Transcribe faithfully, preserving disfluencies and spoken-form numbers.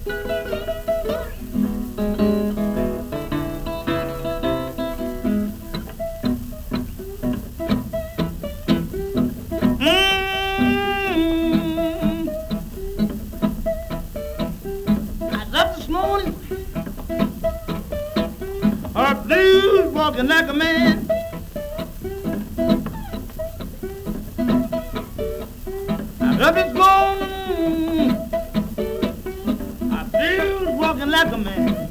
Her blues walking like a man. I love it gone. Her blues walking like a man.